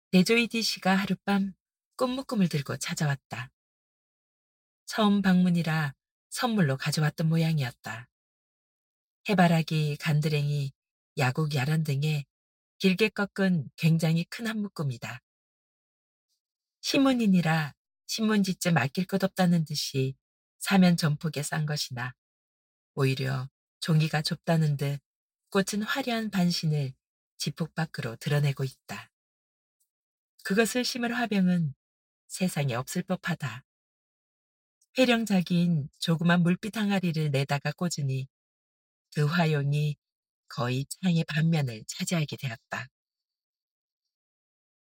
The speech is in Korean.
대조이디 씨가 하룻밤 꽃묶음을 들고 찾아왔다. 처음 방문이라 선물로 가져왔던 모양이었다. 해바라기, 간드랭이, 야국, 야란 등에 길게 꺾은 굉장히 큰 한 묶음이다. 신문인이라 신문지쯤 아낄 것 없다는 듯이 사면 전폭에 싼 것이나 오히려 종이가 좁다는 듯 꽃은 화려한 반신을 지폭 밖으로 드러내고 있다. 그것을 심을 화병은 세상에 없을 법하다. 회령작인 조그만 물빛 항아리를 내다가 꽂으니 그 화용이 거의 창의 반면을 차지하게 되었다.